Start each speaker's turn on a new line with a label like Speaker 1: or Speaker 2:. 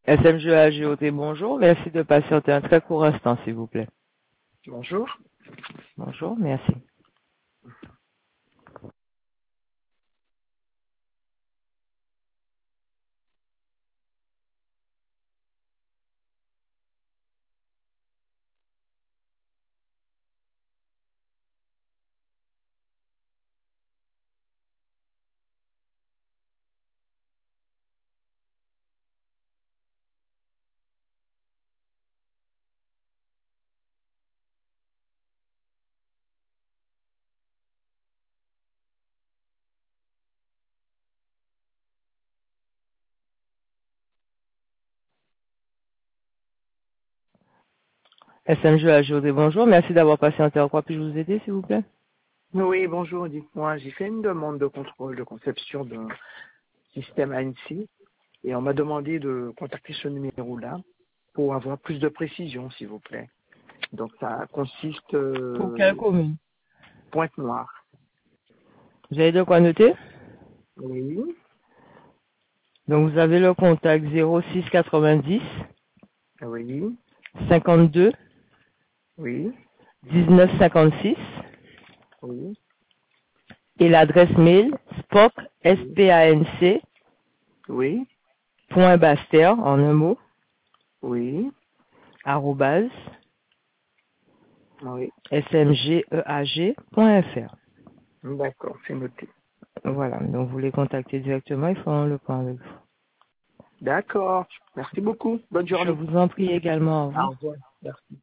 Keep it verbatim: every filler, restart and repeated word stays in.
Speaker 1: S M G A G O T, bonjour. Merci de patienter un très court instant, s'il vous plaît.
Speaker 2: Bonjour.
Speaker 1: Bonjour, merci. S M G A G O T, bonjour. Merci d'avoir patienté. En quoi puis-je vous aider, s'il vous plaît?
Speaker 2: Oui, bonjour, dites-moi, j'ai fait une demande de contrôle de conception d'un système A N S I et on m'a demandé de contacter ce numéro-là pour avoir plus de précision, s'il vous plaît. Donc ça consiste
Speaker 1: Pour quelle
Speaker 2: euh,
Speaker 1: commune?
Speaker 2: Pointe-Noire.
Speaker 1: Vous avez de quoi noter?
Speaker 2: Oui,
Speaker 1: Donc, vous avez le contact zéro six quatre-vingt-dix
Speaker 2: oui,
Speaker 1: cinquante-deux
Speaker 2: oui,
Speaker 1: dix-neuf cinquante-six
Speaker 2: oui,
Speaker 1: et l'adresse mail spoc,
Speaker 2: oui,
Speaker 1: S-P-A-N-C,
Speaker 2: oui,
Speaker 1: point baster, en un mot,
Speaker 2: oui,
Speaker 1: arrobase,
Speaker 2: oui.
Speaker 1: S M G E A G point F R.
Speaker 2: D'accord, c'est noté.
Speaker 1: Voilà, donc vous les contactez directement, ils feront le point avec vous.
Speaker 2: D'accord, merci beaucoup. Bonne
Speaker 1: Je
Speaker 2: journée.
Speaker 1: vous en prie également, au
Speaker 2: Au
Speaker 1: revoir.
Speaker 2: revoir. Merci.